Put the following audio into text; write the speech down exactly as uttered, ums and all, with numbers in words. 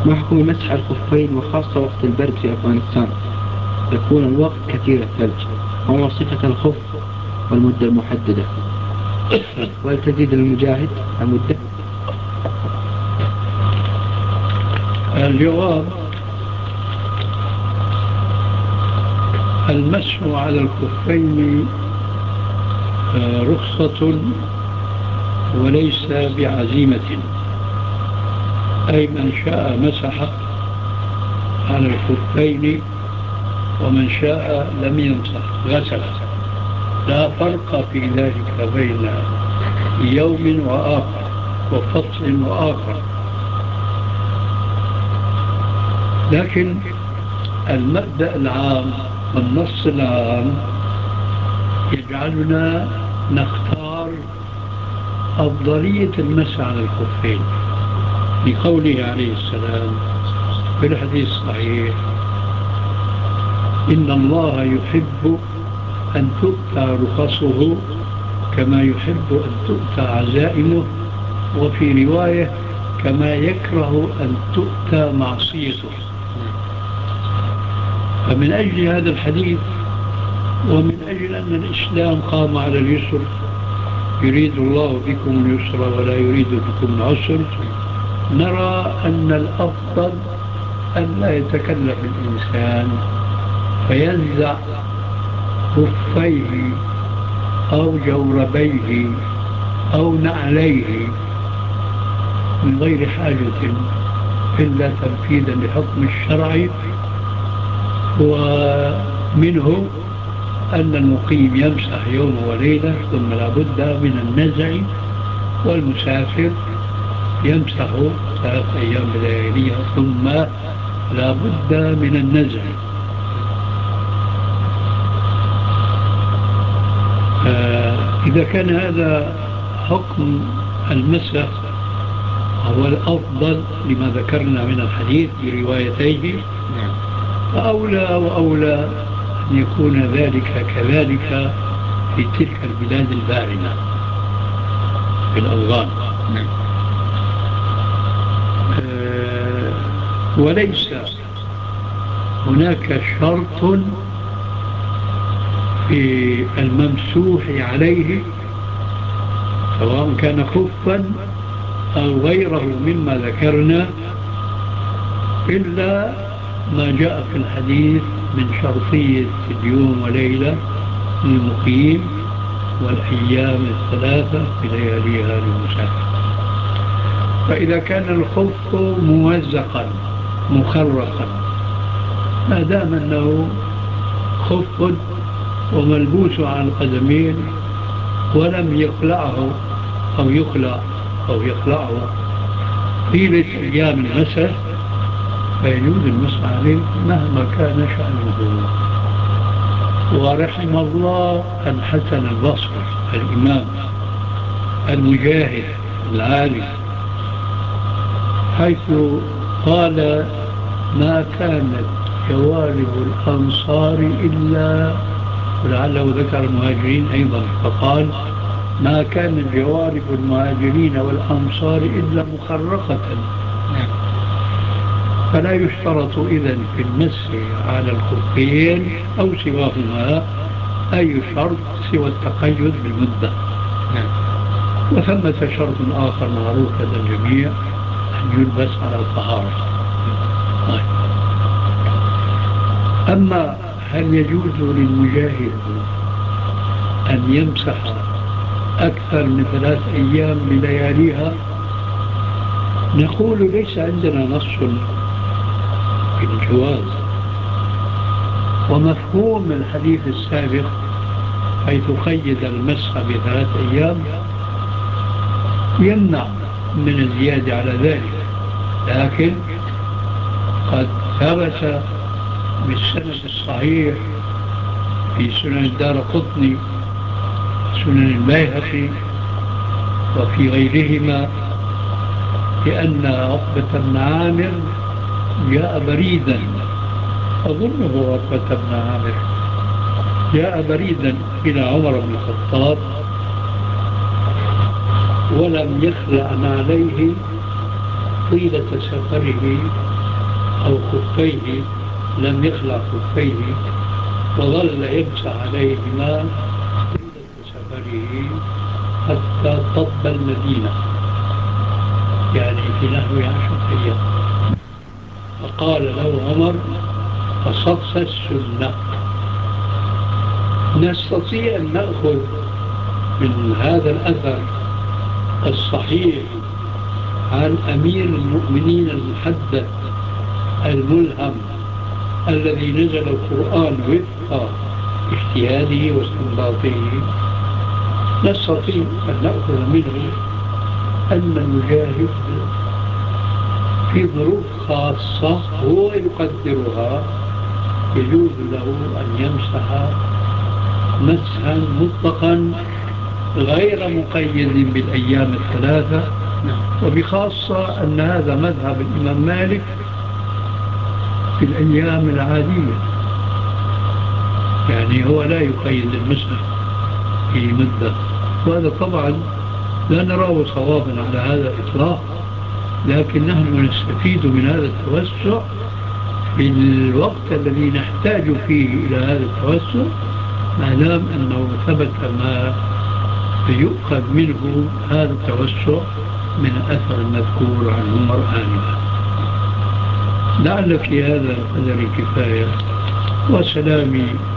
ما حكم مسح الخفين وخاصة وقت البرد في أفغانستان يكون الوقت كثير الثلج؟ وما صفة الخف والمدة المحددة؟ وهل تزيد المجاهد المدة؟ الجواب: المسح على الخفين رخصة وليس بعزيمة، أي من شاء مسح على الخفين ومن شاء لم يمسح غسل، لا فرق في ذلك بين يوم وآخر وفصل وآخر. لكن المبدأ العام والنص العام يجعلنا نختار أفضلية المسح على الخفين لقوله عليه السلام في الحديث الصحيح: إن الله يحب أن تؤتى رخصه كما يحب أن تؤتى عزائمه، وفي رواية كما يكره أن تؤتى معصيته. فمن أجل هذا الحديث ومن أجل أن الإسلام قام على اليسر، يريد الله بكم اليسر ولا يريد بكم العسر، نرى أن الأفضل أن لا يتكلف الإنسان فينزع خفيه أو جوربيه أو نعليه من غير حاجة إلا تنفيذا لحكم الشرع. ومنه أن المقيم يمسح يوم وليلة ثم لا بد من النزع، والمسافر يمسح ثلاث أيام بلياليها ثم لا بد من النزع. إذا كان هذا حكم المسح هو الأفضل لما ذكرنا من الحديث بروايتيه، فأولى وأولى أن يكون ذلك كذلك في تلك البلاد الباردة في الأفغان. أه وليس هناك شرط في الممسوح عليه سواء كان خفا أو غيره مما ذكرنا إلا ما جاء في الحديث من شرطية اليوم وليلة للمقيم والأيام الثلاثة بلياليها للمسافر. فإذا كان الخف موزقا مخرقا ما دام أنه خف وملبوس على القدمين ولم يخلعه أو يخلع أو يخلعه طيلة أيام المسح فيجوز المسح عليه مهما كان شأنه. ورحم الله الحسن البصري الإمام المجاهد العالم حيث قال: ما كانت جوانب الأنصار إلا، ولعله ذكر المهاجرين أيضا فقال: ما كانت جوانب المهاجرين والأنصار إلا مخرقة. فلا يشترط إذن في المسح على الخفين أو سواهما أي شرط سوى التقيد بالمدة. وثمة شرط آخر معروف لدى الجميع أن يلبس على طهارة. أما هل يجوز للمجاهد أن يمسح أكثر من ثلاث أيام بلياليها؟ نقول ليس عندنا نص في الجواز، ومفهوم الحديث السابق حيث قيد المسح بثلاث أيام يمنع من الزيادة على ذلك. لكن قد ثبت بالسند الصحيح في سنن الدارقطني سنن البيهقي وفي غيرهما لأن عقبة بن عامر جاء بريدا، أظنه عقبة بن عامر جاء بريدا إلى عمر بن الخطاب ولم يخلع عليه طيلة سفره أو خفيه لم يخلع خفيه وظل يمسح عليهما طيلة سفره حتى طب المدينة، يعني في نحو عشرة أيام. فقال له عمر: فصدت السنة. نستطيع أن نأخذ من هذا الأثر الصحيح عن أمير المؤمنين المحدث الملهم الذي نزل القرآن وفق اجتهاده واستنباطه، نستطيع أن نأخذ منه أن المجاهد في ظروف خاصة هو يقدرها يجوز له أن يمسح مسحا مطلقا غير مقيد بالأيام الثلاثة، وبخاصة أن هذا مذهب الإمام مالك في الأيام العادية، يعني هو لا يقيد المسح في مدة، وهذا طبعا لا نراه صوابا على هذا الإطلاق، لكن نحن نستفيد من هذا التوسع في الوقت الذي نحتاج فيه إلى هذا التوسع، ما دام أنه ثبت ما يؤخذ منه هذا التوسع من الأثر المذكور عن عمر آنفا. لعل في هذا القدر الكفاية، وسلامي